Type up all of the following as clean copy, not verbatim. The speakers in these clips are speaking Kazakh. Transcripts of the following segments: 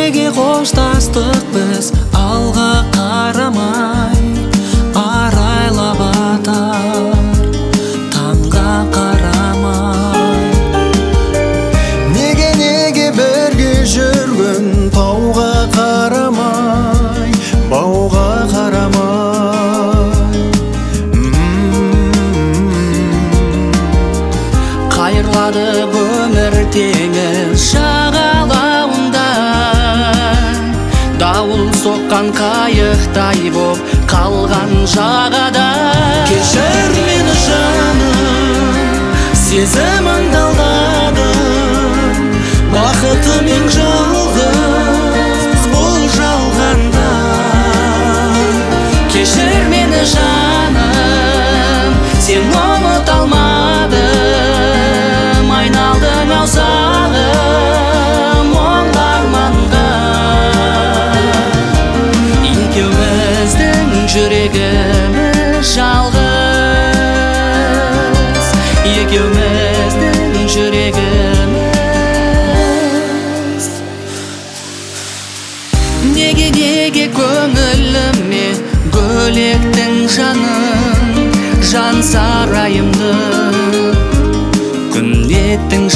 неге қоштастық біз алға қарамай арайлап атар таңға қарамай? Неге бірге жүргін тауға қарамай бауға қарамай? Қайырлады өмір теңіз жағалауында, дауыл соққан қайықтай боп қалған жағада. Кешір мені жаным, сезіміңді алдадым, бақытымен жалғыз бұл жалғанда. Кешір мені жаным, сен ұмыта алмадым, айналдың ау сағым мұң арманға. Екеуміздің жүрегіміз жалғыз, екеуміздің жүрегіміз. Неге көңіліме бөлектің жаның, жан сарайымды күндеттің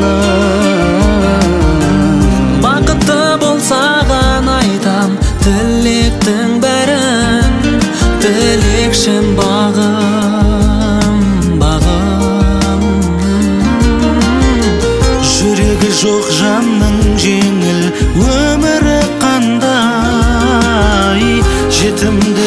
жаным. Бақытты бол саған айтам тілектің бәрін, тілекшім бағым, бағым. Жүрегі жоқ жанның жеңіл өмірі қандай, жетімді